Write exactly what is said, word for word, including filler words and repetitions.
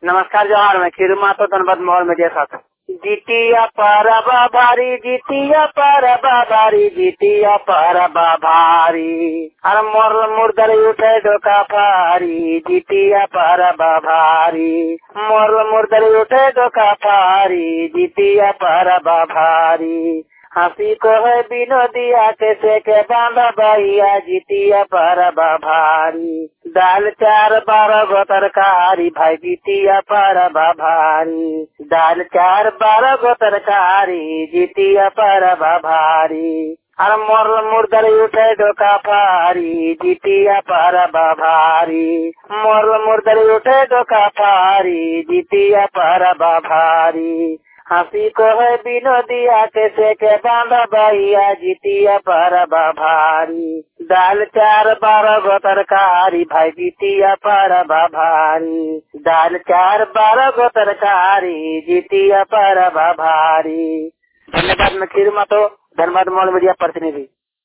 नमस्कार जोहार, मैं खीरू मातो धनबाद मोहर मीडिया साथ। जितिया परबा भारी, जितिया परबा भारी, जितिया परबा भारी, अरे मोर मुर्दर उठे डोका फारी, जितिया परबा भारी, मोर मुर्दर उठे डोका फारी, जितिया परबा भारी। हंसी को है बिनोदिया कैसे के बांधा भैया, जितिया परबा भारी। दाल चार बारह गो तरकारी भाई, जितिया परबा भारी। दाल चार बारह गो तरकारी, जितिया परबा भारी। अरे मोर मुर्दर उठे डोका फारी, जितिया परबा भारी। मोर मुर्दर उठे डोका फारी, जितिया परबा भारी। हंसी को है बिनोदिया कैसे के बांधा भैया, जितिया परबा भारी। दाल चार बारह गो तरकारी भाई, जितिया परबा भारी। दाल चार बारह गो तरकारी, जितिया परबा भारी। धन्यवाद। मैं खीरू मातो धनबाद मोहर मीडिया प्रतिनिधि।